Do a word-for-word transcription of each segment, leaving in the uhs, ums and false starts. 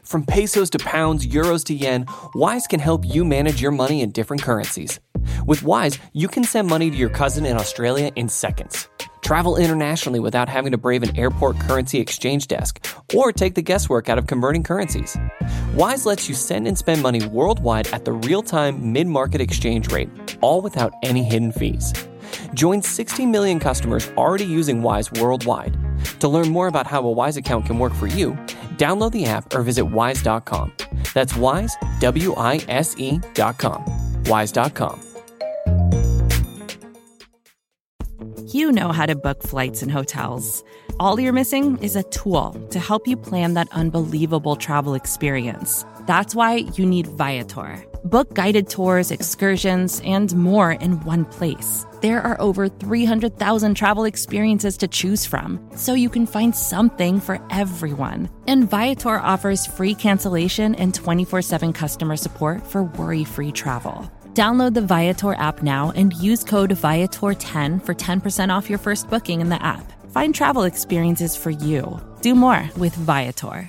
From pesos to pounds, euros to yen, Wise can help you manage your money in different currencies. With Wise, you can send money to your cousin in Australia in seconds. Travel internationally without having to brave an airport currency exchange desk or take the guesswork out of converting currencies. Wise lets you send and spend money worldwide at the real-time mid-market exchange rate, all without any hidden fees. Join sixty million customers already using Wise worldwide. To learn more about how a Wise account can work for you, download the app or visit wise dot com. That's Wise, W I S E dot com. wise dot com. You know how to book flights and hotels. All you're missing is a tool to help you plan that unbelievable travel experience. That's why you need Viator. Book guided tours, excursions, and more in one place. There are over three hundred thousand travel experiences to choose from, so you can find something for everyone. And Viator offers free cancellation and twenty-four seven customer support for worry-free travel. Download the Viator app now and use code Viator ten for ten percent off your first booking in the app. Find travel experiences for you. Do more with Viator.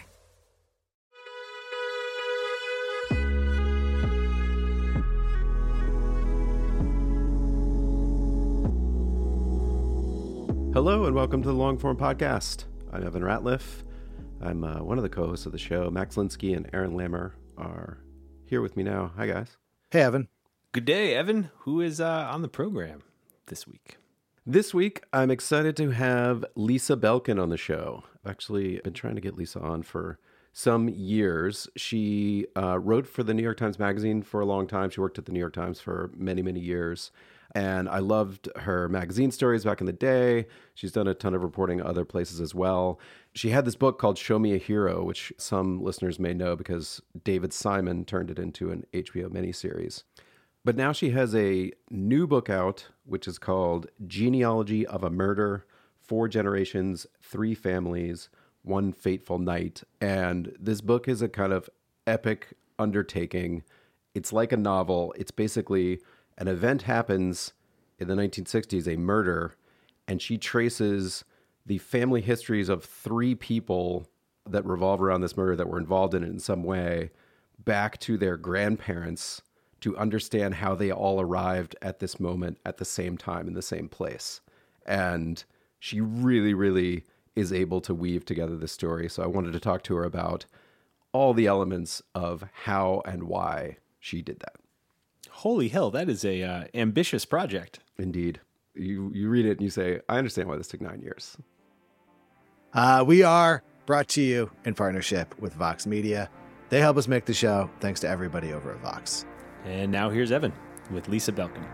Hello and welcome to the Longform Podcast. I'm Evan Ratliff. I'm uh, one of the co-hosts of the show. Max Linsky and Aaron Lammer are here with me now. Hi, guys. Hey, Evan. Good day, Evan. Who is uh, on the program this week? This week, I'm excited to have Lisa Belkin on the show. I've actually been trying to get Lisa on for some years. She uh, wrote for the New York Times Magazine for a long time. She worked at the New York Times for many, many years. And I loved her magazine stories back in the day. She's done a ton of reporting other places as well. She had this book called Show Me a Hero, which some listeners may know because David Simon turned it into an H B O miniseries. But now she has a new book out, which is called Genealogy of a Murder, Four Generations, Three Families, One Fateful Night. And this book is a kind of epic undertaking. It's like a novel. It's basically an event happens in the nineteen sixties, a murder, and she traces the family histories of three people that revolve around this murder that were involved in it in some way back to their grandparents to understand how they all arrived at this moment at the same time in the same place. And she really, really is able to weave together this story. So I wanted to talk to her about all the elements of how and why she did that. Holy hell, that is a uh, ambitious project. Indeed. You you read it and you say, I understand why this took nine years. Uh, we are brought to you in partnership with Vox Media. They help us make the show. Thanks to everybody over at Vox. And now here's Evan with Lisa Belkin.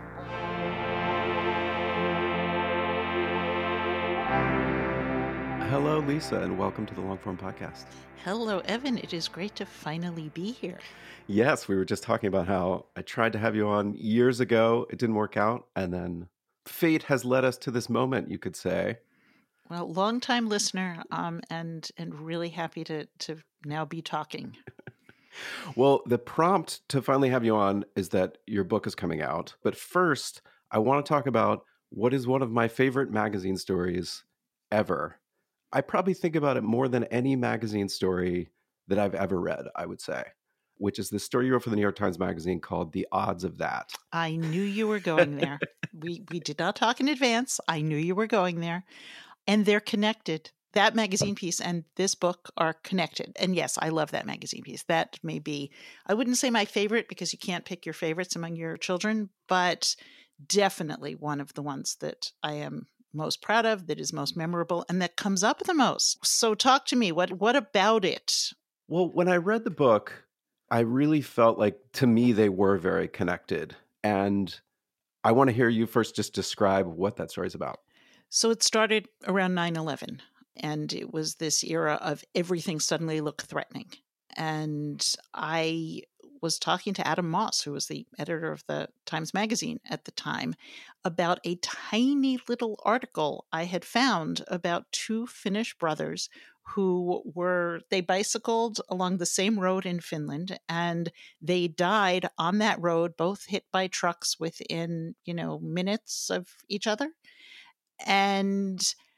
Hello, Lisa, and welcome to the Longform Podcast. Hello, Evan. It is great to finally be here. Yes, we were just talking about how I tried to have you on years ago. It didn't work out. And then fate has led us to this moment, you could say. Well, long-time listener, um, and and really happy to to now be talking. Well, the prompt to finally have you on is that your book is coming out. But first, I want to talk about what is one of my favorite magazine stories ever. I probably think about it more than any magazine story that I've ever read, I would say, which is this story you wrote for the New York Times Magazine called The Odds of That. I knew you were going there. we we did not talk in advance. I knew you were going there. And they're connected. That magazine piece and this book are connected. And yes, I love that magazine piece. That may be, I wouldn't say my favorite because you can't pick your favorites among your children, but definitely one of the ones that I am most proud of, that is most memorable, and that comes up the most. So talk to me. What what about it? Well, when I read the book, I really felt like, to me, they were very connected. And I want to hear you first just describe what that story is about. So it started around nine eleven, and it was this era of everything suddenly looked threatening. And I was talking to Adam Moss, who was the editor of the Times Magazine at the time, about a tiny little article I had found about two Finnish brothers who were, they bicycled along the same road in Finland, and they died on that road, both hit by trucks within, you know, minutes of each other. And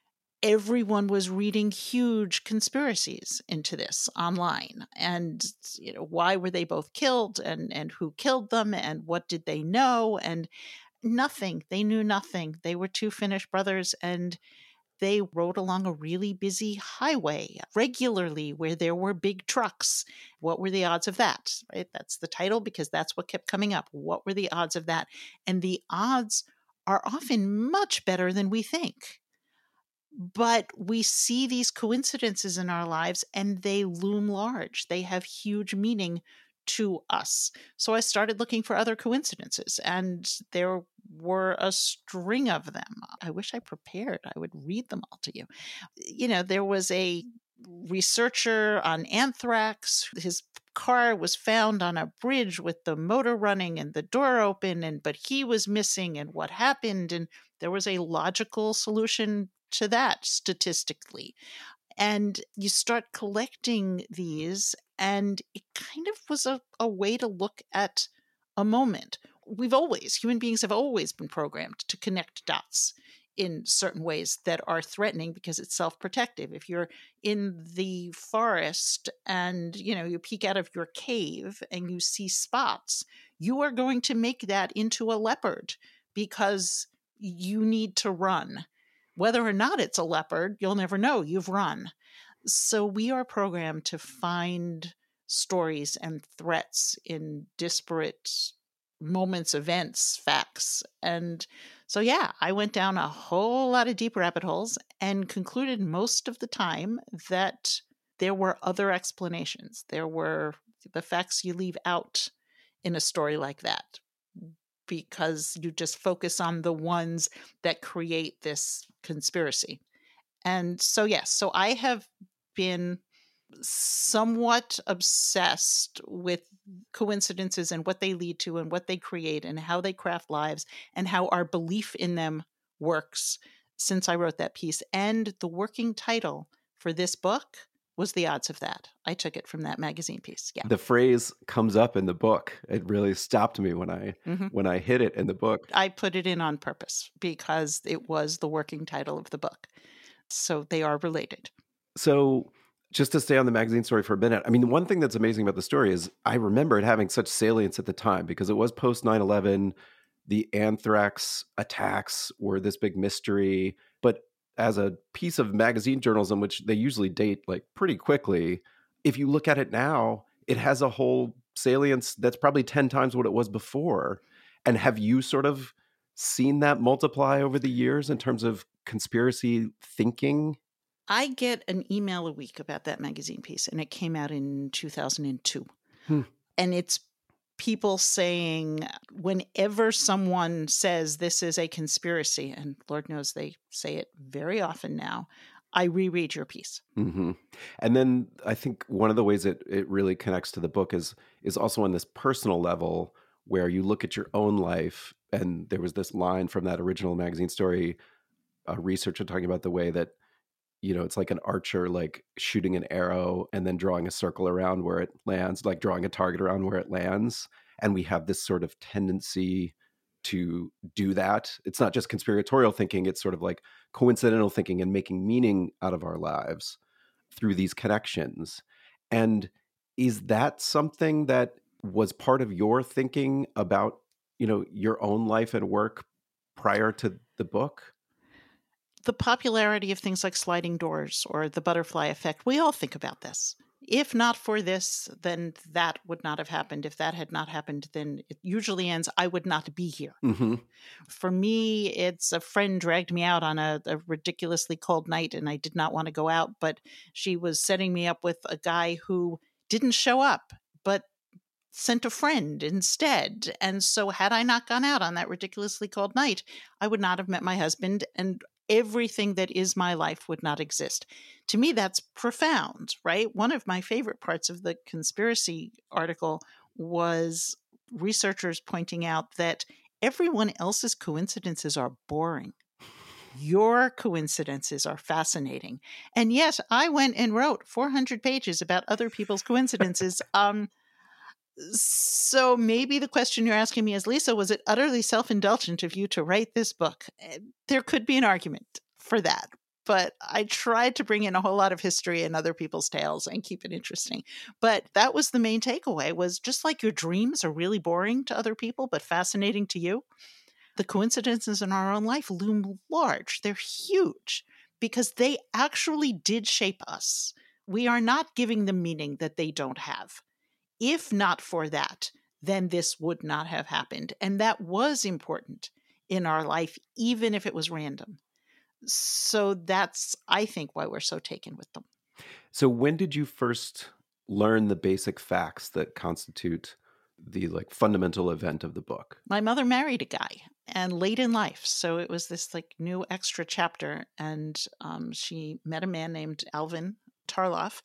everyone was reading huge conspiracies into this online. And, you know, why were they both killed, and, and who killed them, and what did they know? And nothing. They knew nothing. They were two Finnish brothers, and they rode along a really busy highway regularly where there were big trucks. What were the odds of that? Right? That's the title, because that's what kept coming up. What were the odds of that? And the odds are often much better than we think. But we see these coincidences in our lives and they loom large. They have huge meaning to us. So I started looking for other coincidences, and there were a string of them. I wish I prepared. I would read them all to you. You know, there was a researcher on anthrax. His car was found on a bridge with the motor running and the door open, and but he was missing, and what happened? And there was a logical solution to that statistically. And you start collecting these, and it kind of was a, a way to look at a moment. We've always, human beings have always been programmed to connect dots in certain ways that are threatening because it's self-protective. If you're in the forest and, you know, you peek out of your cave and you see spots, you are going to make that into a leopard because you need to run. Whether or not it's a leopard, you'll never know. You've run. So we are programmed to find stories and threats in disparate moments, events, facts. And so, yeah, I went down a whole lot of deep rabbit holes and concluded most of the time that there were other explanations. There were the facts you leave out in a story like that, because you just focus on the ones that create this conspiracy. And so, yes, so I have been somewhat obsessed with coincidences and what they lead to and what they create and how they craft lives and how our belief in them works since I wrote that piece. And the working title for this book was The Odds of That. I took it from that magazine piece. Yeah. The phrase comes up in the book. It really stopped me when I Mm-hmm. when I hit it in the book. I put it in on purpose because it was the working title of the book. So they are related. So just to stay on the magazine story for a minute, I mean, one thing that's amazing about the story is I remember it having such salience at the time because it was post nine eleven. The anthrax attacks were this big mystery. But as a piece of magazine journalism, which they usually date like pretty quickly, if you look at it now, it has a whole salience that's probably ten times what it was before. And have you sort of seen that multiply over the years in terms of conspiracy thinking? I get an email a week about that magazine piece, and it came out in two thousand two. Hmm. And it's people saying, whenever someone says this is a conspiracy, and Lord knows they say it very often now, I reread your piece. Mm-hmm. And then I think one of the ways it, it really connects to the book is is also on this personal level where you look at your own life. And there was this line from that original magazine story, a researcher talking about the way that, you know, it's like an archer, like shooting an arrow and then drawing a circle around where it lands, like drawing a target around where it lands. And we have this sort of tendency to do that. It's not just conspiratorial thinking. It's sort of like coincidental thinking and making meaning out of our lives through these connections. And is that something that was part of your thinking about, you know, your own life and work prior to the book? The popularity of things like sliding doors or the butterfly effect, we all think about this. If not for this, then that would not have happened. If that had not happened, then it usually ends, I would not be here. Mm-hmm. For me, it's a friend dragged me out on a, a ridiculously cold night and I did not want to go out, but she was setting me up with a guy who didn't show up, but sent a friend instead. And so had I not gone out on that ridiculously cold night, I would not have met my husband, and everything that is my life would not exist. To me, that's profound, right? One of my favorite parts of the conspiracy article was researchers pointing out that everyone else's coincidences are boring. Your coincidences are fascinating. And yet I went and wrote four hundred pages about other people's coincidences. um, So maybe the question you're asking me is, Lisa, was it utterly self-indulgent of you to write this book? There could be an argument for that. but I tried to bring in a whole lot of history and other people's tales and keep it interesting. But that was the main takeaway, was just like your dreams are really boring to other people, but fascinating to you, the coincidences in our own life loom large. They're huge because they actually did shape us. We are not giving them meaning that they don't have. If not for that, then this would not have happened. And that was important in our life, even if it was random. So that's, I think, why we're so taken with them. So when did you first learn the basic facts that constitute the like fundamental event of the book? My mother married a guy, and late in life. So it was this like new extra chapter. And um, she met a man named Alvin Tarloff,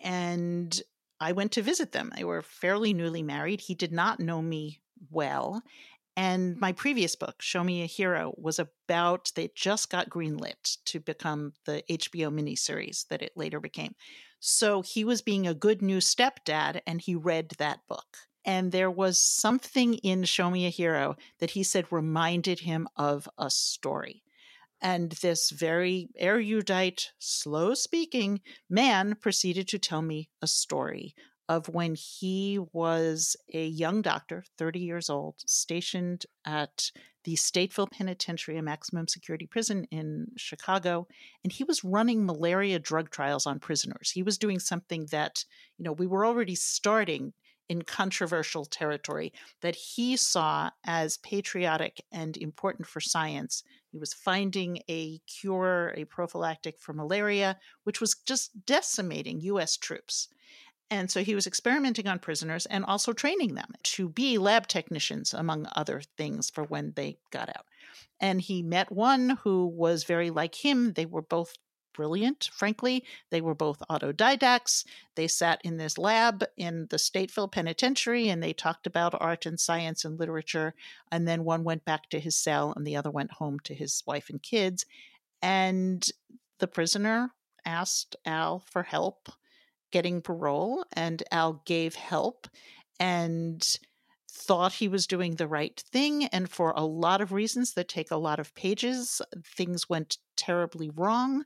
and I went to visit them. They were fairly newly married. He did not know me well. And my previous book, Show Me a Hero, was about, they just got greenlit to become the H B O miniseries that it later became. So he was being a good new stepdad, and he read that book. And there was something in Show Me a Hero that he said reminded him of a story. And this very erudite, slow-speaking man proceeded to tell me a story of when he was a young doctor, thirty years old, stationed at the Stateville Penitentiary, a maximum security prison in Chicago, and he was running malaria drug trials on prisoners. He was doing something that, you know, we were already starting in controversial territory that he saw as patriotic and important for science. He was finding a cure, a prophylactic for malaria, which was just decimating U S troops. And so he was experimenting on prisoners and also training them to be lab technicians, among other things, for when they got out. And he met one who was very like him. They were both brilliant, frankly. They were both autodidacts. They sat in this lab in the Stateville Penitentiary, and they talked about art and science and literature. And then one went back to his cell, and the other went home to his wife and kids. And the prisoner asked Al for help getting parole, and Al gave help and thought he was doing the right thing. And for a lot of reasons that take a lot of pages, things went terribly wrong.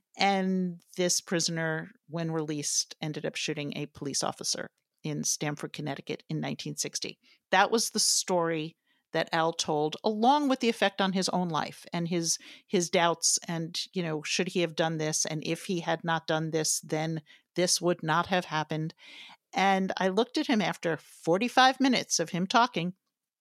And this prisoner, when released, ended up shooting a police officer in Stamford, Connecticut in nineteen sixty. That was the story that Al told, along with the effect on his own life and his his doubts and, you know, should he have done this? And if he had not done this, then this would not have happened. And I looked at him after forty-five minutes of him talking.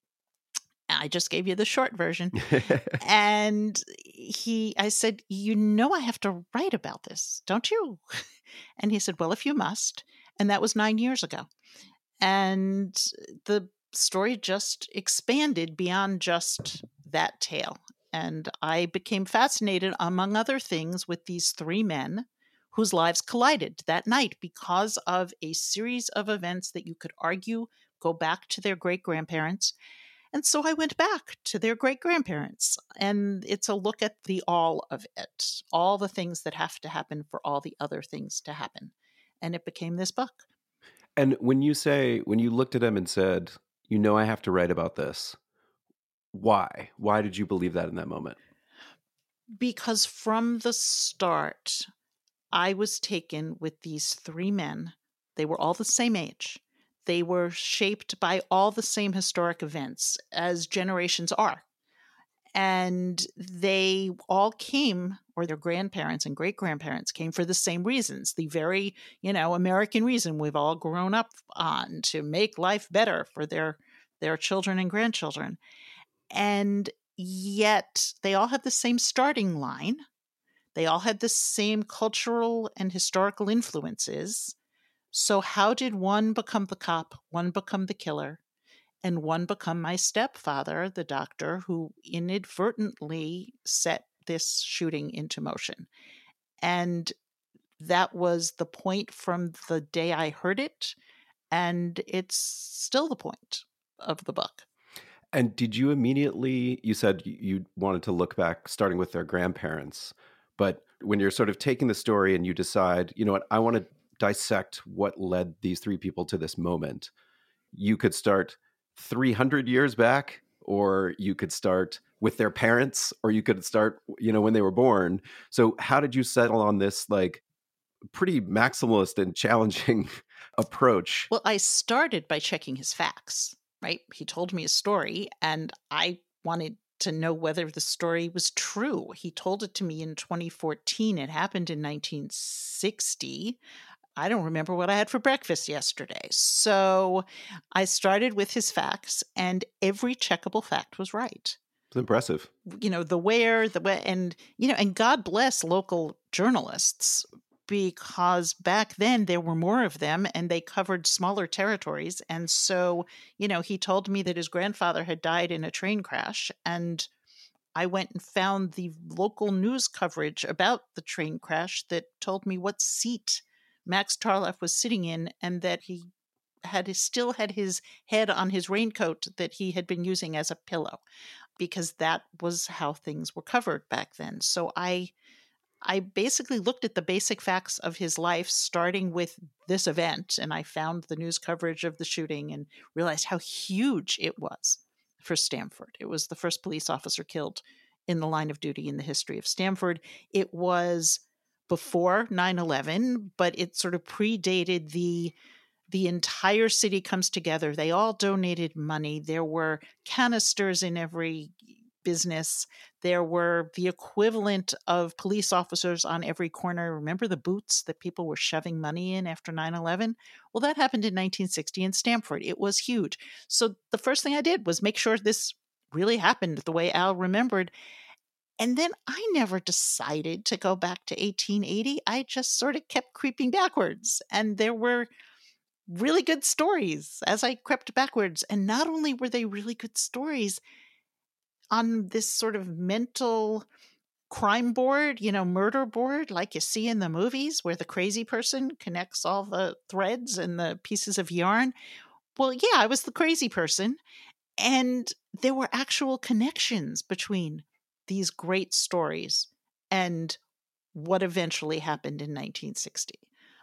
I just gave you the short version. And he, I said, you know, I have to write about this, don't you? And he said, well, if you must. And that was nine years ago. And the story just expanded beyond just that tale. And I became fascinated, among other things, with these three men whose lives collided that night because of a series of events that you could argue go back to their great-grandparents. And so I went back to their great-grandparents, and it's a look at the all of it, all the things that have to happen for all the other things to happen. And it became this book. And when you say, when you looked at him and said, you know, I have to write about this, why? Why did you believe that in that moment? Because from the start, I was taken with these three men. They were all the same age. They were shaped by all the same historic events, as generations are. And they all came, or their grandparents and great-grandparents came for the same reasons, the very, you know, American reason we've all grown up on, to make life better for their, their children and grandchildren. And yet they all had the same starting line. They all had the same cultural and historical influences. So how did one become the cop, one become the killer, and one become my stepfather, the doctor, who inadvertently set this shooting into motion? And that was the point from the day I heard it, and it's still the point of the book. And did you immediately, you said you wanted to look back, starting with their grandparents, but when you're sort of taking the story and you decide, you know what, I want to dissect what led these three people to this moment, you could start three hundred years back, or you could start with their parents, or you could start, you know, when they were born. So how did you settle on this like pretty maximalist and challenging approach? Well, I started by checking his facts, right? He told me a story, and I wanted to know whether the story was true. He told it to me in twenty fourteen. It happened in nineteen sixty. I don't remember what I had for breakfast yesterday. So I started with his facts, and every checkable fact was right. It's impressive. You know, the where, the way, and, you know, and God bless local journalists, because back then there were more of them and they covered smaller territories. And so, you know, he told me that his grandfather had died in a train crash, and I went and found the local news coverage about the train crash that told me what seat Max Tarloff was sitting in, and that he had still had his head on his raincoat that he had been using as a pillow, because that was how things were covered back then. So I I basically looked at the basic facts of his life, starting with this event, and I found the news coverage of the shooting and realized how huge it was for Stamford. It was the first police officer killed in the line of duty in the history of Stamford. It was before nine eleven, but it sort of predated the the entire city comes together. They all donated money. There were canisters in every business. There were the equivalent of police officers on every corner. Remember the boots that people were shoving money in after nine eleven? Well, that happened in nineteen sixty in Stamford. It was huge. So the first thing I did was make sure this really happened the way Al remembered. And then I never decided to go back to eighteen eighty. I just sort of kept creeping backwards. And there were really good stories as I crept backwards. And not only were they really good stories, on this sort of mental crime board, you know, murder board, like you see in the movies where the crazy person connects all the threads and the pieces of yarn. Well, yeah, I was the crazy person. And there were actual connections between these great stories and what eventually happened in nineteen sixty.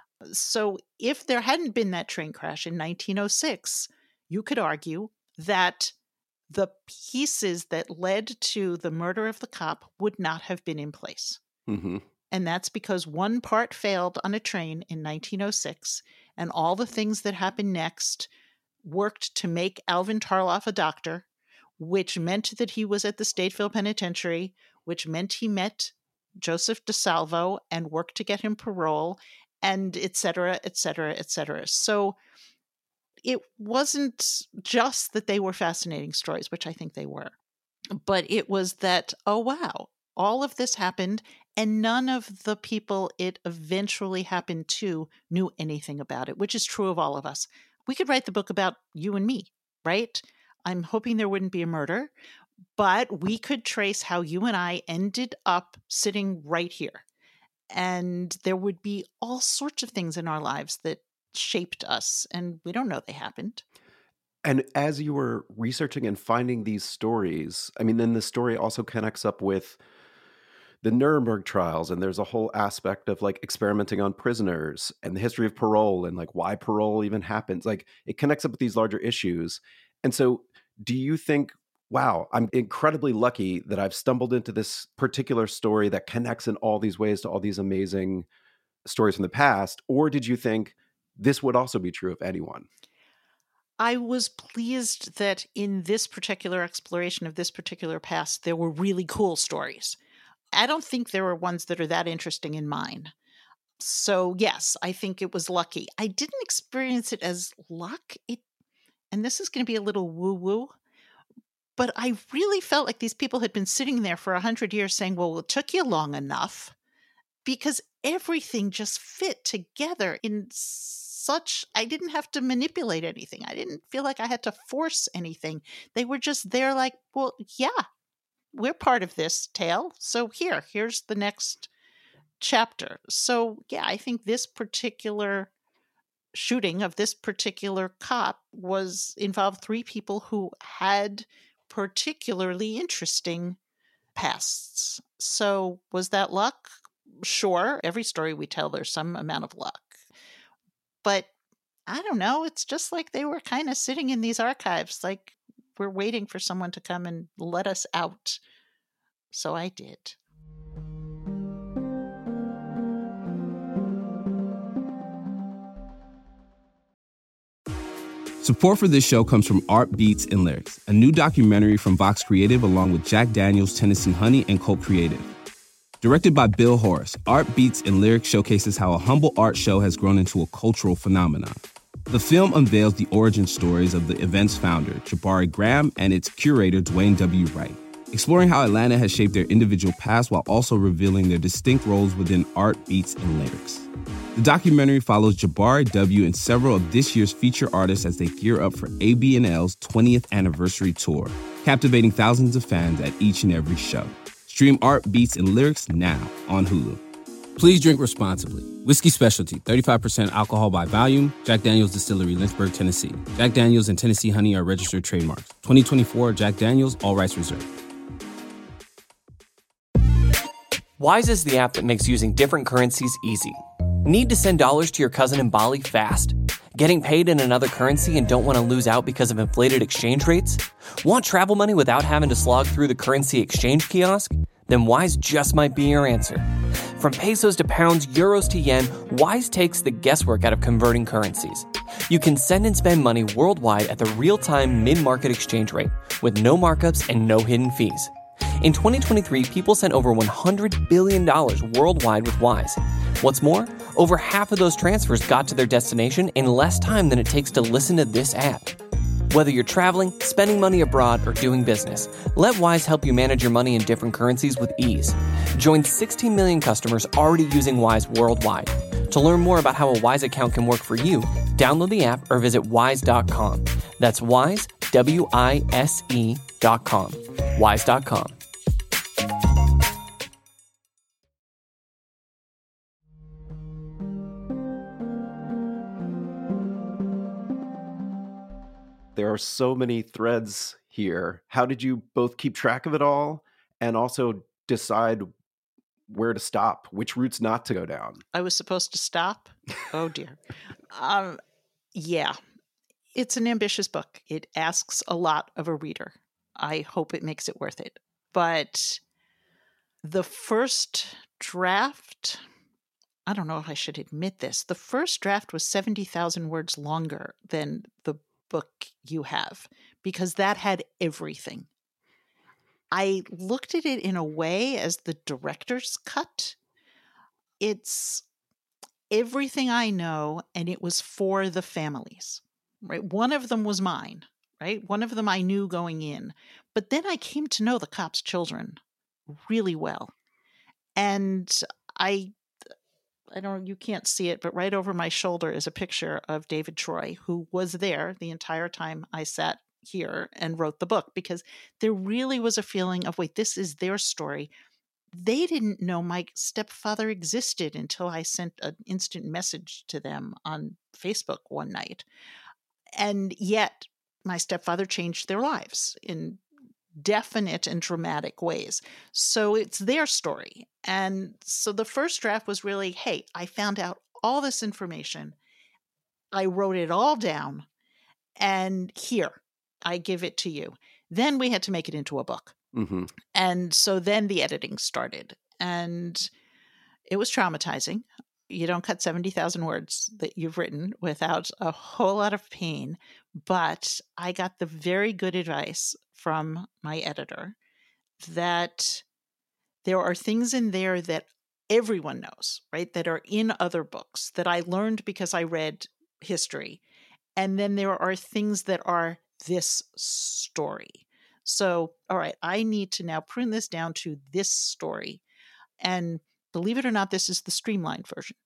So if there hadn't been that train crash in nineteen oh six, you could argue that the pieces that led to the murder of the cop would not have been in place. Mm-hmm. And that's because one part failed on a train in nineteen oh six, and all the things that happened next worked to make Alvin Tarloff a doctor, which meant that he was at the Stateville Penitentiary, which meant he met Joseph DeSalvo and worked to get him parole, and et cetera, et cetera, et cetera. So it wasn't just that they were fascinating stories, which I think they were, but it was that, oh, wow, all of this happened and none of the people it eventually happened to knew anything about it, which is true of all of us. We could write the book about you and me, right? I'm hoping there wouldn't be a murder, but we could trace how you and I ended up sitting right here. And there would be all sorts of things in our lives that shaped us, and we don't know they happened. And as you were researching and finding these stories, I mean, then the story also connects up with the Nuremberg trials, and there's a whole aspect of like experimenting on prisoners and the history of parole and like why parole even happens. Like it connects up with these larger issues. And so do you think, wow, I'm incredibly lucky that I've stumbled into this particular story that connects in all these ways to all these amazing stories from the past? Or did you think this would also be true of anyone? I was pleased that in this particular exploration of this particular past, there were really cool stories. I don't think there were ones that are that interesting in mine. So yes, I think it was lucky. I didn't experience it as luck. It, and this is going to be a little woo-woo, but I really felt like these people had been sitting there for a hundred years saying, well, it took you long enough, because everything just fit together in such, I didn't have to manipulate anything. I didn't feel like I had to force anything. They were just there like, well, yeah, we're part of this tale. So here, here's the next chapter. So yeah, I think this particular shooting of this particular cop was involved three people who had particularly interesting pasts. So was that luck? Sure. Every story we tell, there's some amount of luck. But I don't know. It's just like they were kind of sitting in these archives, like we're waiting for someone to come and let us out. So I did. Support for this show comes from Art Beats and Lyrics, a new documentary from Vox Creative along with Jack Daniels, Tennessee Honey, and Cult Creative. Directed by Bill Horace, Art Beats and Lyrics showcases how a humble art show has grown into a cultural phenomenon. The film unveils the origin stories of the event's founder, Jabari Graham, and its curator, Dwayne W. Wright, exploring how Atlanta has shaped their individual past while also revealing their distinct roles within Art Beats and Lyrics. The documentary follows Jabari W. and several of this year's feature artists as they gear up for A B and L's twentieth anniversary tour, captivating thousands of fans at each and every show. Stream Art Beats and Lyrics now on Hulu. Please drink responsibly. Whiskey Specialty, thirty-five percent alcohol by volume. Jack Daniels Distillery, Lynchburg, Tennessee. Jack Daniels and Tennessee Honey are registered trademarks. twenty twenty-four Jack Daniels, all rights reserved. Wise is the app that makes using different currencies easy. Need to send dollars to your cousin in Bali fast? Getting paid in another currency and don't want to lose out because of inflated exchange rates? Want travel money without having to slog through the currency exchange kiosk? Then Wise just might be your answer. From pesos to pounds, euros to yen, Wise takes the guesswork out of converting currencies. You can send and spend money worldwide at the real-time mid-market exchange rate with no markups and no hidden fees. In twenty twenty-three, people sent over one hundred billion dollars worldwide with Wise. What's more, over half of those transfers got to their destination in less time than it takes to listen to this app. Whether you're traveling, spending money abroad, or doing business, let Wise help you manage your money in different currencies with ease. Join sixteen million customers already using Wise worldwide. To learn more about how a Wise account can work for you, download the app or visit wise dot com. That's Wise, W I S E dot com. wise dot com. There are so many threads here. How did you both keep track of it all and also decide where to stop, which routes not to go down? I was supposed to stop? Oh, dear. um, yeah, it's an ambitious book. It asks a lot of a reader. I hope it makes it worth it. But the first draft, I don't know if I should admit this, the first draft was seventy thousand words longer than the book you have, because that had everything. I looked at it in a way as the director's cut. It's everything I know, and it was for the families, right? One of them was mine, right? One of them I knew going in, but then I came to know the cops' children really well. And I I don't, you can't see it, but right over my shoulder is a picture of David Troy, who was there the entire time I sat here and wrote the book, because there really was a feeling of, wait, this is their story. They didn't know my stepfather existed until I sent an instant message to them on Facebook one night. And yet my stepfather changed their lives in definite and dramatic ways. So it's their story. And so the first draft was really, hey, I found out all this information. I wrote it all down. And here, I give it to you. Then we had to make it into a book. Mm-hmm. And so then the editing started. And it was traumatizing. You don't cut seventy thousand words that you've written without a whole lot of pain. But I got the very good advice from my editor that there are things in there that everyone knows, right? That are in other books that I learned because I read history. And then there are things that are this story. So, all right, I need to now prune this down to this story. And believe it or not, this is the streamlined version.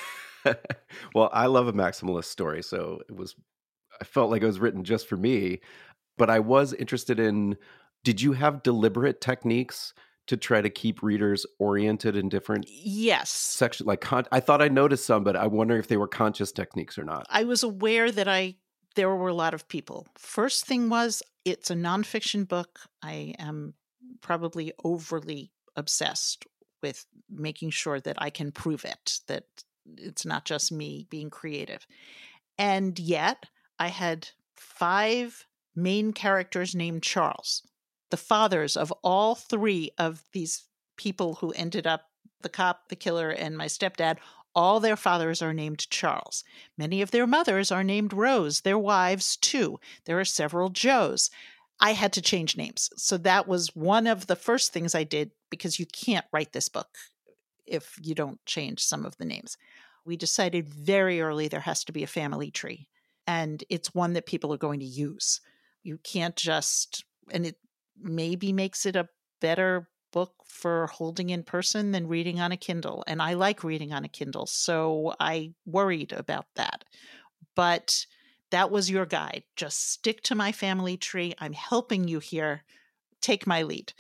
Well, I love a maximalist story, so it was, I felt like it was written just for me. But I was interested in, did you have deliberate techniques to try to keep readers oriented in different yes sections? Like, con- I thought I noticed some, but I wonder if they were conscious techniques or not. I was aware that I there were a lot of people. First thing was, it's a nonfiction book. I am probably overly obsessed with making sure that I can prove it, that it's not just me being creative. And yet I had five main characters named Charles. The fathers of all three of these people who ended up, the cop, the killer, and my stepdad, all their fathers are named Charles. Many of their mothers are named Rose, their wives too. There are several Joes. I had to change names. So that was one of the first things I did, because you can't write this book if you don't change some of the names. We decided very early there has to be a family tree, and it's one that people are going to use. You can't just, and it maybe makes it a better book for holding in person than reading on a Kindle. And I like reading on a Kindle, so I worried about that. But that was your guide. Just stick to my family tree. I'm helping you here. Take my lead.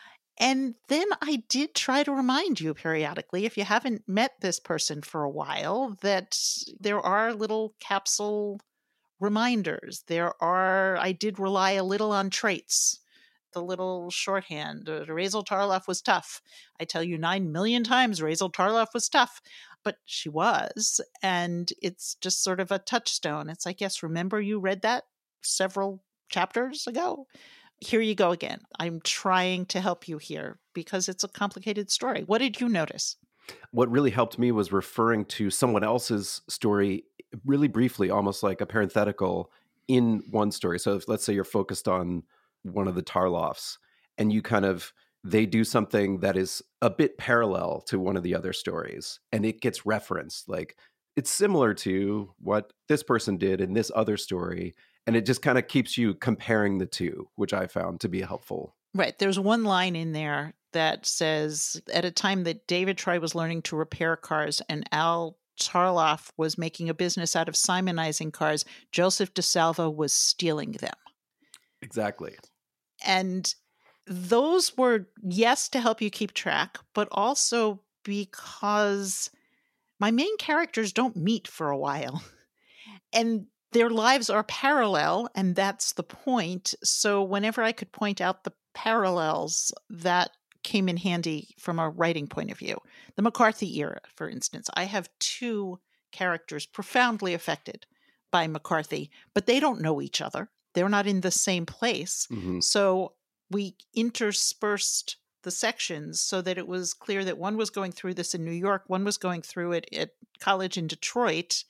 And then I did try to remind you periodically, if you haven't met this person for a while, that there are little capsule reminders. There are, I did rely a little on traits, the little shorthand. Uh, Razel Tarloff was tough. I tell you nine million times Razel Tarloff was tough, but she was. And it's just sort of a touchstone. It's like, yes, remember you read that several chapters ago? Here you go again. I'm trying to help you here because it's a complicated story. What did you notice? What really helped me was referring to someone else's story really briefly, almost like a parenthetical in one story. So if, let's say you're focused on one of the Tarloffs and you kind of, they do something that is a bit parallel to one of the other stories and it gets referenced. Like it's similar to what this person did in this other story. And it just kind of keeps you comparing the two, which I found to be helpful. Right. There's one line in there that says, at a time that David Troy was learning to repair cars and Al Tarloff was making a business out of Simonizing cars, Joseph DeSalvo was stealing them. Exactly. And those were, yes, to help you keep track, but also because my main characters don't meet for a while. And their lives are parallel, and that's the point. So whenever I could point out the parallels, that came in handy from a writing point of view. The McCarthy era, for instance. I have two characters profoundly affected by McCarthy, but they don't know each other. They're not in the same place. Mm-hmm. So we interspersed the sections so that it was clear that one was going through this in New York, one was going through it at college in Detroit,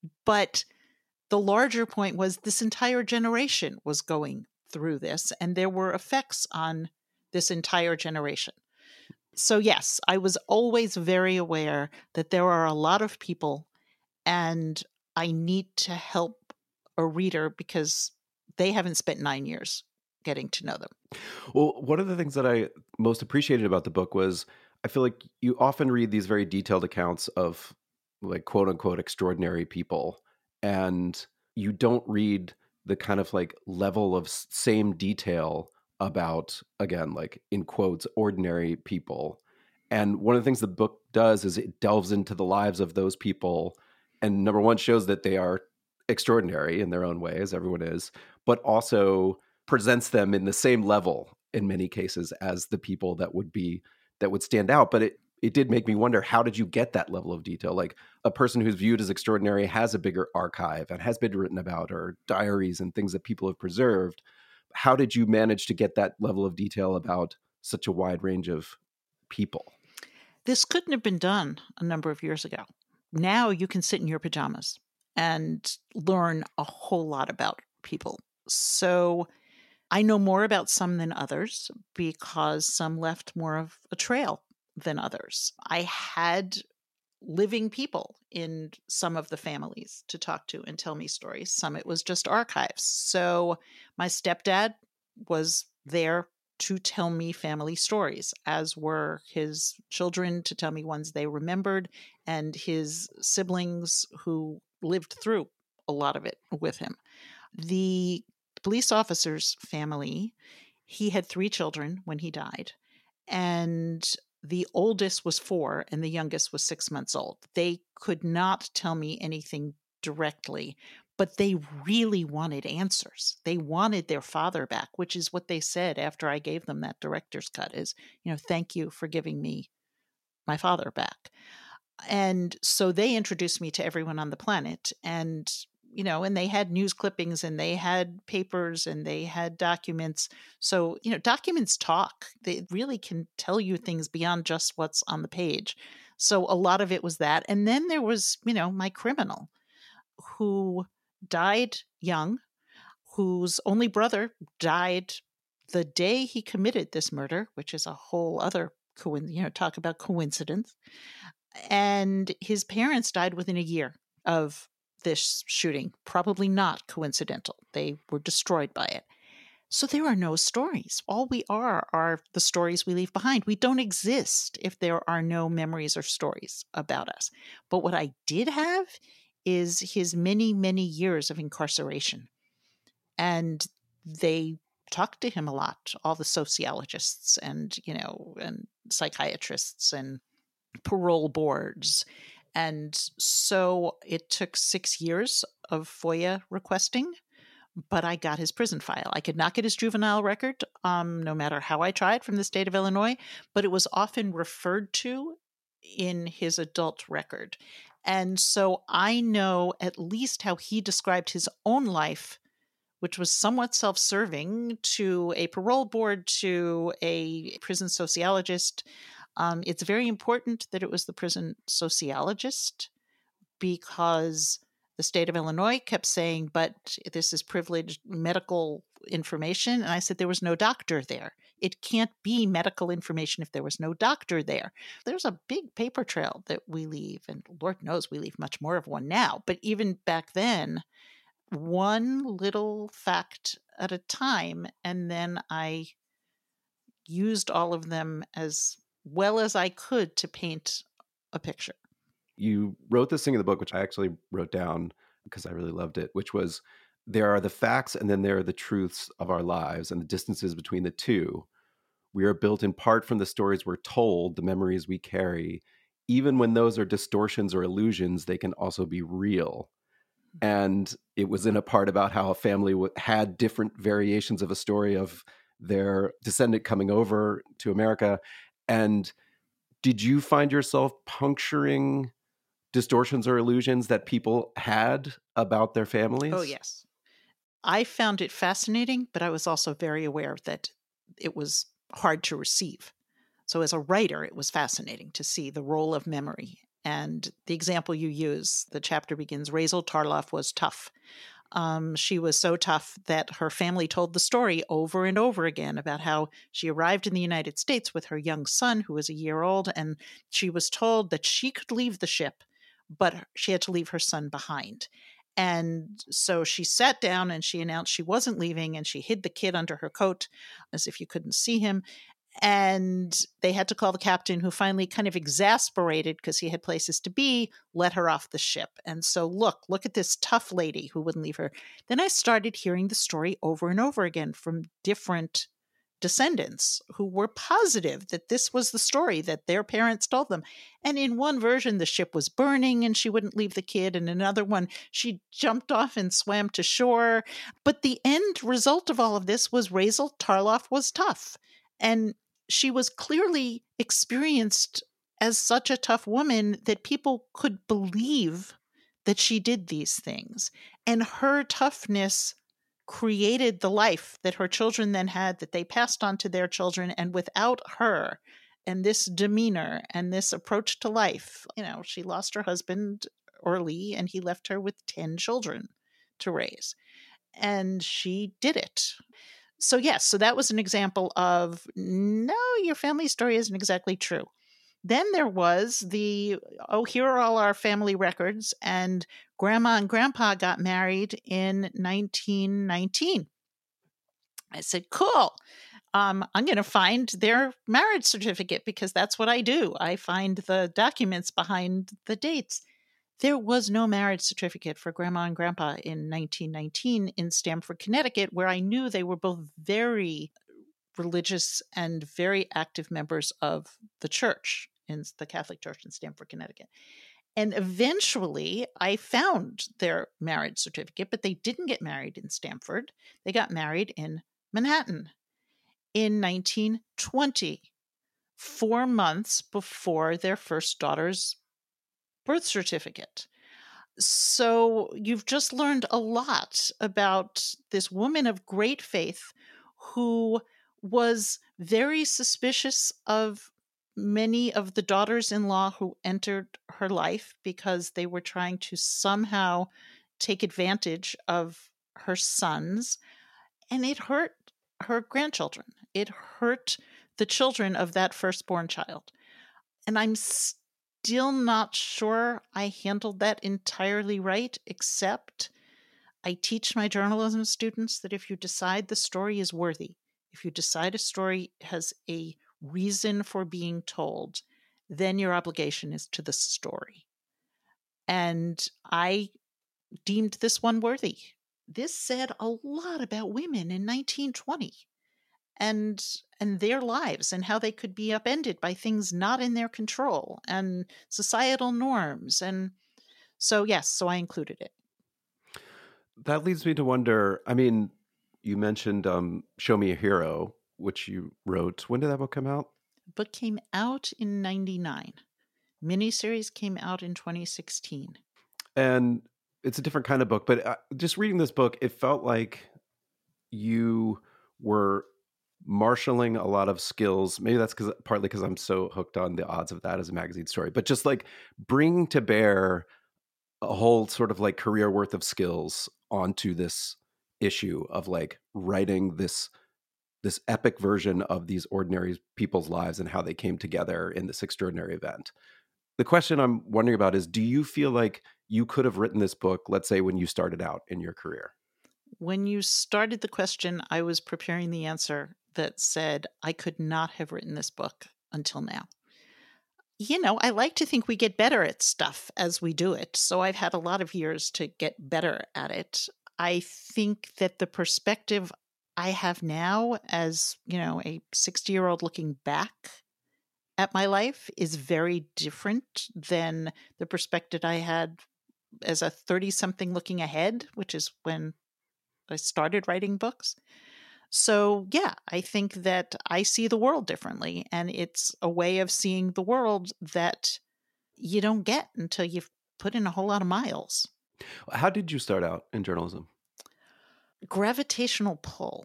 but the larger point was this entire generation was going through this, and there were effects on this entire generation. So yes, I was always very aware that there are a lot of people, and I need to help a reader because they haven't spent nine years getting to know them. Well, one of the things that I most appreciated about the book was I feel like you often read these very detailed accounts of like quote unquote extraordinary people, and you don't read the kind of like level of same detail about, again, like in quotes, ordinary people. And one of the things the book does is it delves into the lives of those people. And number one, shows that they are extraordinary in their own way, as everyone is, but also presents them in the same level in many cases as the people that would be, that would stand out. But it, it did make me wonder, how did you get that level of detail? Like a person who's viewed as extraordinary has a bigger archive and has been written about, or diaries and things that people have preserved. How did you manage to get that level of detail about such a wide range of people? This couldn't have been done a number of years ago. Now you can sit in your pajamas and learn a whole lot about people. So I know more about some than others because some left more of a trail than others. I had living people in some of the families to talk to and tell me stories. Some it was just archives. So my stepdad was there to tell me family stories, as were his children to tell me ones they remembered, and his siblings who lived through a lot of it with him. The police officer's family, he had three children when he died, and the oldest was four and the youngest was six months old. They could not tell me anything directly, but they really wanted answers. They wanted their father back, which is what they said after I gave them that director's cut is, you know, thank you for giving me my father back. And so they introduced me to everyone on the planet. And you know, and they had news clippings and they had papers and they had documents. So, you know, documents talk. They really can tell you things beyond just what's on the page. So a lot of it was that. And then there was, you know, my criminal who died young, whose only brother died the day he committed this murder, which is a whole other, co- you know, talk about coincidence. And his parents died within a year of this shooting. Probably not coincidental. They were destroyed by it. So there are no stories. All we are are the stories we leave behind. We don't exist if there are no memories or stories about us. But what I did have is his many, many years of incarceration. And they talked to him a lot, all the sociologists and, you know, and psychiatrists and parole boards. And so it took six years of FOIA requesting, but I got his prison file. I could not get his juvenile record, um, no matter how I tried from the state of Illinois, but it was often referred to in his adult record. And so I know at least how he described his own life, which was somewhat self-serving, to a parole board, to a prison sociologist. Um, it's very important that it was the prison sociologist, because the state of Illinois kept saying, but this is privileged medical information. And I said, there was no doctor there. It can't be medical information if there was no doctor there. There's a big paper trail that we leave, and Lord knows we leave much more of one now. But even back then, one little fact at a time, and then I used all of them as well as I could to paint a picture. You wrote this thing in the book, which I actually wrote down because I really loved it, which was, there are the facts and then there are the truths of our lives, and the distances between the two. We are built in part from the stories we're told, the memories we carry. Even when those are distortions or illusions, they can also be real. And it was in a part about how a family w- had different variations of a story of their descendant coming over to America. And did you find yourself puncturing distortions or illusions that people had about their families? Oh, yes. I found it fascinating, but I was also very aware that it was hard to receive. So as a writer, it was fascinating to see the role of memory. And the example you use, the chapter begins, Razel Tarloff was tough. Um, she was so tough that her family told the story over and over again about how she arrived in the United States with her young son, who was a year old, and she was told that she could leave the ship, but she had to leave her son behind. And so she sat down and she announced she wasn't leaving, and she hid the kid under her coat as if you couldn't see him. And they had to call the captain, who finally, kind of exasperated because he had places to be, let her off the ship. And so, look, look at this tough lady who wouldn't leave her. Then I started hearing the story over and over again from different descendants who were positive that this was the story that their parents told them. And in one version, the ship was burning and she wouldn't leave the kid. And another one, she jumped off and swam to shore. But the end result of all of this was Razel Tarloff was tough. And she was clearly experienced as such a tough woman that people could believe that she did these things. And her toughness created the life that her children then had, that they passed on to their children. And without her and this demeanor and this approach to life, you know, she lost her husband early and he left her with ten children to raise. And she did it. So yes, so that was an example of, no, your family story isn't exactly true. Then there was the, oh, here are all our family records, and Grandma and Grandpa got married in nineteen nineteen. I said, cool. Um, I'm going to find their marriage certificate, because that's what I do. I find the documents behind the dates. There was no marriage certificate for Grandma and Grandpa in nineteen nineteen in Stamford, Connecticut, where I knew they were both very religious and very active members of the church, in the Catholic Church in Stamford, Connecticut. And eventually I found their marriage certificate, but they didn't get married in Stamford. They got married in Manhattan in nineteen twenty, four months before their first daughter's birth certificate. So you've just learned a lot about this woman of great faith who was very suspicious of many of the daughters-in-law who entered her life because they were trying to somehow take advantage of her sons. And it hurt her grandchildren. It hurt the children of that firstborn child. And I'm still not sure I handled that entirely right, except I teach my journalism students that if you decide the story is worthy, if you decide a story has a reason for being told, then your obligation is to the story. And I deemed this one worthy. This said a lot about women in nineteen twenty and and their lives and how they could be upended by things not in their control and societal norms. And so, yes, so I included it. That leads me to wonder, I mean, you mentioned um, Show Me a Hero, which you wrote. When did that book come out? The book came out in ninety-nine. Miniseries came out in twenty sixteen. And it's a different kind of book, but uh, just reading this book, it felt like you were marshaling a lot of skills. Maybe that's because partly because I'm so hooked on the odds of that as a magazine story, but just like bringing to bear a whole sort of like career worth of skills onto this issue of like writing this this epic version of these ordinary people's lives and how they came together in this extraordinary event. The question I'm wondering about is, do you feel like you could have written this book, let's say, when you started out in your career? When you started the question, I was preparing the answer that said I could not have written this book until now. You know, I like to think we get better at stuff as we do it. So I've had a lot of years to get better at it. I think that the perspective I have now as, you know, a sixty-year-old looking back at my life is very different than the perspective I had as a thirty-something looking ahead, which is when I started writing books. So, yeah, I think that I see the world differently, and it's a way of seeing the world that you don't get until you've put in a whole lot of miles. How did you start out in journalism? Gravitational pull.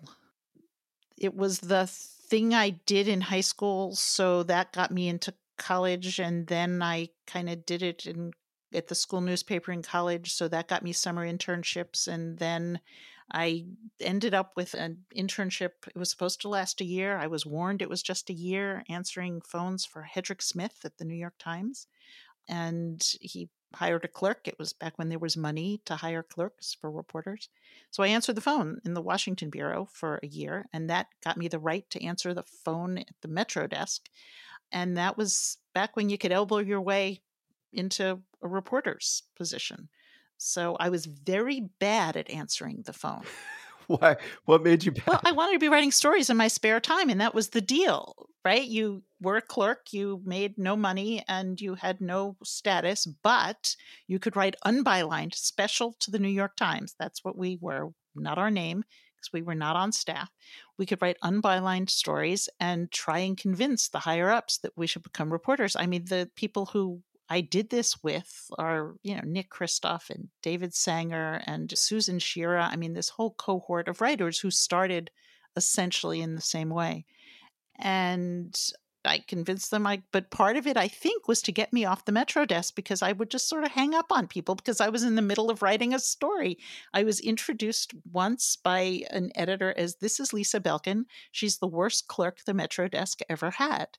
It was the thing I did in high school, so that got me into college, and then I kind of did it in at the school newspaper in college, so that got me summer internships, and then I ended up with an internship. It was supposed to last a year. I was warned it was just a year, answering phones for Hedrick Smith at the New York Times. And he hired a clerk. It was back when there was money to hire clerks for reporters. So I answered the phone in the Washington Bureau for a year, and that got me the right to answer the phone at the Metro desk. And that was back when you could elbow your way into a reporter's position. So I was very bad at answering the phone. Why? What made you bad? Well, I wanted to be writing stories in my spare time, and that was the deal, right? You were a clerk, you made no money, and you had no status, but you could write unbylined, special to the New York Times. That's what we were, not our name, because we were not on staff. We could write unbylined stories and try and convince the higher-ups that we should become reporters. I mean, the people who I did this with are, you know, Nick Kristof and David Sanger and Susan Shira. I mean, this whole cohort of writers who started essentially in the same way. And I convinced them, I, but part of it, I think, was to get me off the Metro desk because I would just sort of hang up on people because I was in the middle of writing a story. I was introduced once by an editor as, "This is Lisa Belkin. She's the worst clerk the Metro desk ever had."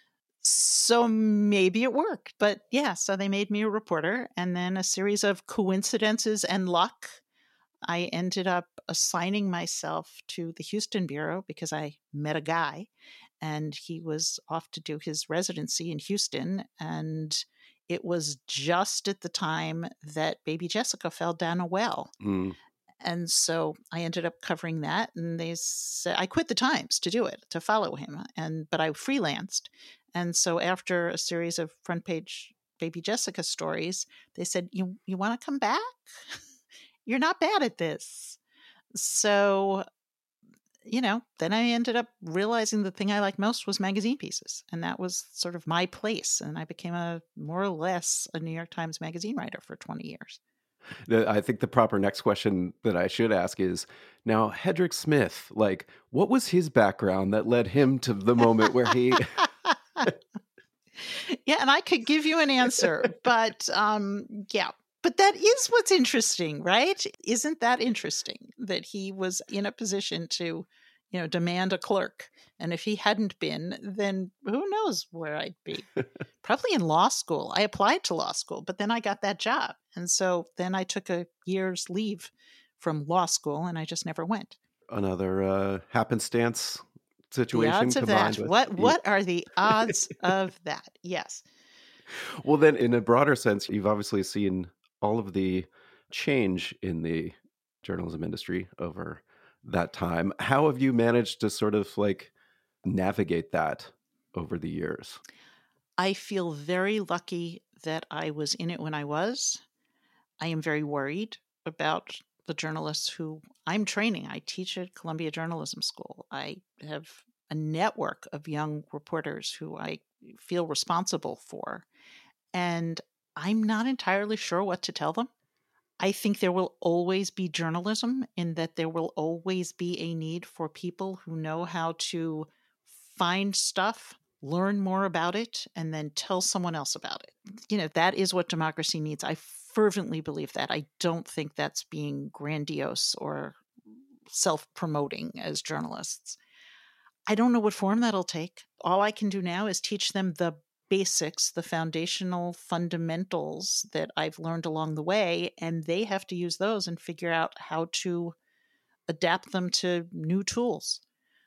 So maybe it worked, but yeah, so they made me a reporter, and then a series of coincidences and luck, I ended up assigning myself to the Houston Bureau because I met a guy, and he was off to do his residency in Houston, and it was just at the time that baby Jessica fell down a well. Mm. And so I ended up covering that, and they said I quit the Times to do it, to follow him, and but I freelanced. And so after a series of front page baby Jessica stories, they said, you you want to come back? You're not bad at this. So, you know, then I ended up realizing the thing I liked most was magazine pieces. And that was sort of my place. And I became a more or less a New York Times magazine writer for twenty years. The- I think the proper next question that I should ask is, now, Hedrick Smith, like, what was his background that led him to the moment where he... Yeah, and I could give you an answer, but um, yeah. But that is what's interesting, right? Isn't that interesting that he was in a position to, you know, demand a clerk? And if he hadn't been, then who knows where I'd be? Probably in law school. I applied to law school, but then I got that job. And so then I took a year's leave from law school and I just never went. Another uh, happenstance The situation odds of combined that. with... What what are the odds of that? Yes. Well, then, in a broader sense, you've obviously seen all of the change in the journalism industry over that time. How have you managed to sort of like navigate that over the years? I feel very lucky that I was in it when I was. I am very worried about the journalists who I'm training. I teach at Columbia Journalism School. I have a network of young reporters who I feel responsible for. And I'm not entirely sure what to tell them. I think there will always be journalism in that there will always be a need for people who know how to find stuff, learn more about it, and then tell someone else about it. You know, that is what democracy needs. I fervently believe that. I don't think that's being grandiose or self-promoting as journalists. I don't know what form that'll take. All I can do now is teach them the basics, the foundational fundamentals that I've learned along the way, and they have to use those and figure out how to adapt them to new tools.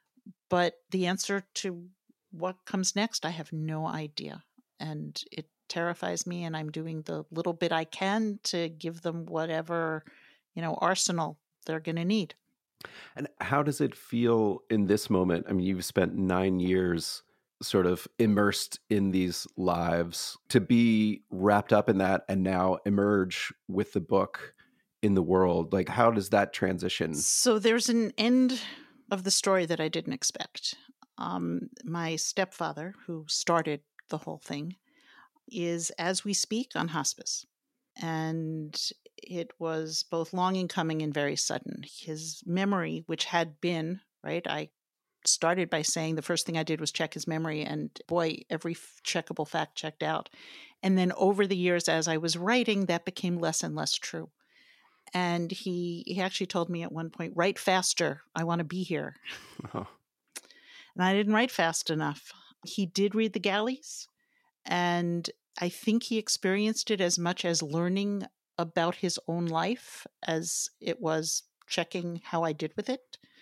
But the answer to what comes next, I have no idea. And it terrifies me, and I'm doing the little bit I can to give them whatever, you know, arsenal they're going to need. And how does it feel in this moment? I mean, you've spent nine years sort of immersed in these lives, to be wrapped up in that and now emerge with the book in the world. Like, how does that transition? So there's an end of the story that I didn't expect. Um, my stepfather, who started the whole thing, is, as we speak, on hospice. And it was both long in coming and very sudden. His memory, which had been, right, I started by saying the first thing I did was check his memory, and boy, every checkable fact checked out. And then over the years, as I was writing, that became less and less true. And he, he actually told me at one point, write faster. I want to be here. Oh. And I didn't write fast enough. He did read The Galleys, and I think he experienced it as much as learning about his own life as it was checking how I did with it.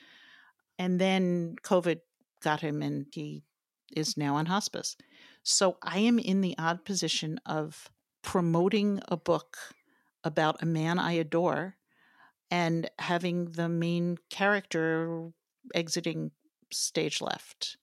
And then COVID got him, and he is now on hospice. So I am in the odd position of promoting a book about a man I adore and having the main character exiting stage left.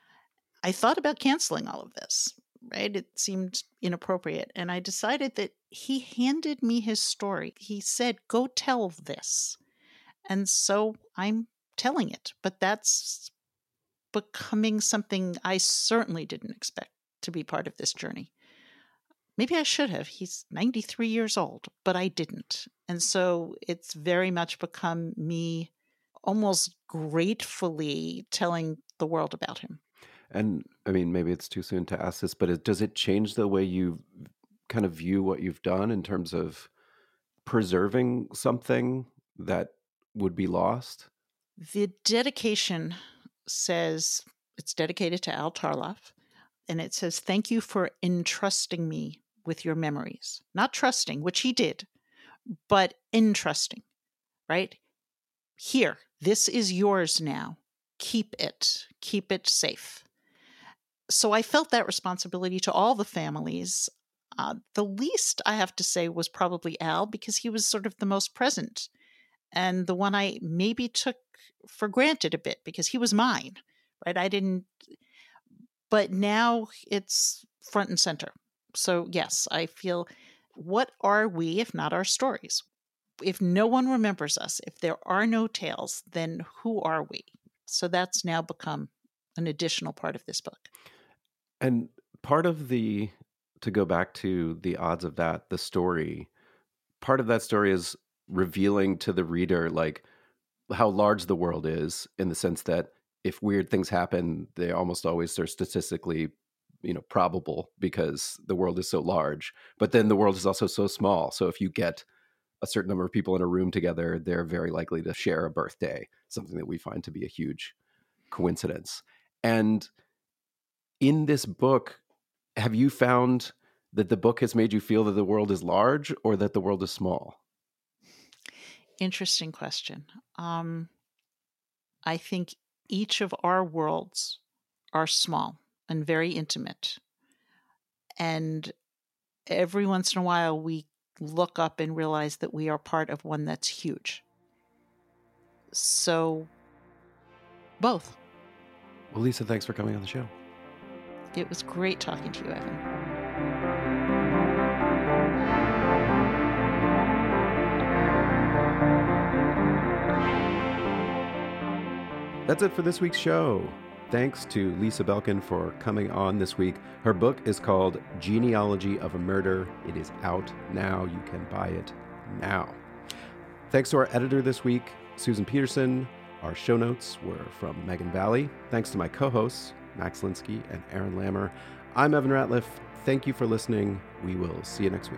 I thought about canceling all of this, right? It seemed inappropriate. And I decided that he handed me his story. He said, go tell this. And so I'm telling it. But that's becoming something I certainly didn't expect to be part of this journey. Maybe I should have. He's ninety-three years old, but I didn't. And so it's very much become me almost gratefully telling the world about him. And I mean, maybe it's too soon to ask this, but it, does it change the way you kind of view what you've done in terms of preserving something that would be lost? The dedication says, it's dedicated to Al Tarloff, and it says, thank you for entrusting me with your memories. Not trusting, which he did, but entrusting, right? Here, this is yours now. Keep it. Keep it safe. So I felt that responsibility to all the families. Uh, the least, I have to say, was probably Al, because he was sort of the most present, and the one I maybe took for granted a bit because he was mine, right? I didn't, but now it's front and center. So yes, I feel, what are we if not our stories? If no one remembers us, if there are no tales, then who are we? So that's now become an additional part of this book. And part of the, to go back to the odds of that, the story, part of that story is revealing to the reader like how large the world is, in the sense that if weird things happen, they almost always are statistically, you know, probable because the world is so large. But then the world is also so small. So if you get a certain number of people in a room together, they're very likely to share a birthday, something that we find to be a huge coincidence. And in this book, have you found that the book has made you feel that the world is large or that the world is small? Interesting question. Um, I think each of our worlds are small and very intimate. And every once in a while, we look up and realize that we are part of one that's huge. So, both. Well, Lisa, thanks for coming on the show. It was great talking to you, Evan. That's it for this week's show. Thanks to Lisa Belkin for coming on this week. Her book is called Genealogy of a Murder. It is out now. You can buy it now. Thanks to our editor this week, Susan Peterson. Our show notes were from Megan Valley. Thanks to my co-hosts, Max Linsky and Aaron Lammer. I'm Evan Ratliff. Thank you for listening. We will see you next week.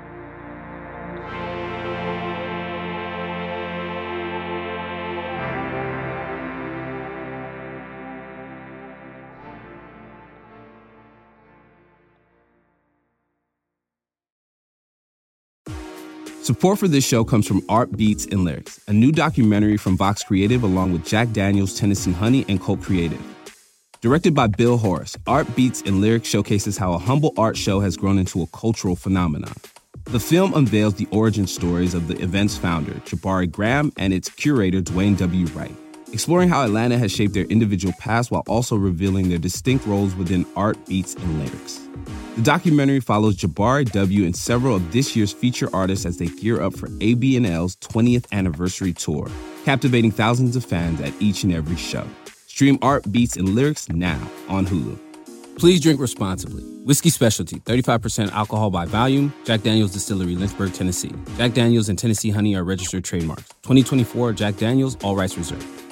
Support for this show comes from Art Beats and Lyrics, a new documentary from Vox Creative along with Jack Daniels, Tennessee Honey, and Colt Creative. Directed by Bill Horace, Art Beats and Lyrics showcases how a humble art show has grown into a cultural phenomenon. The film unveils the origin stories of the event's founder, Jabari Graham, and its curator, Dwayne W. Wright, exploring how Atlanta has shaped their individual past while also revealing their distinct roles within art, beats, and lyrics. The documentary follows Jabari W. and several of this year's feature artists as they gear up for A B N L's twentieth anniversary tour, captivating thousands of fans at each and every show. Stream Art, Beats, and Lyrics now on Hulu. Please drink responsibly. Whiskey Specialty, thirty-five percent alcohol by volume. Jack Daniel's Distillery, Lynchburg, Tennessee. Jack Daniel's and Tennessee Honey are registered trademarks. twenty twenty-four Jack Daniel's, all rights reserved.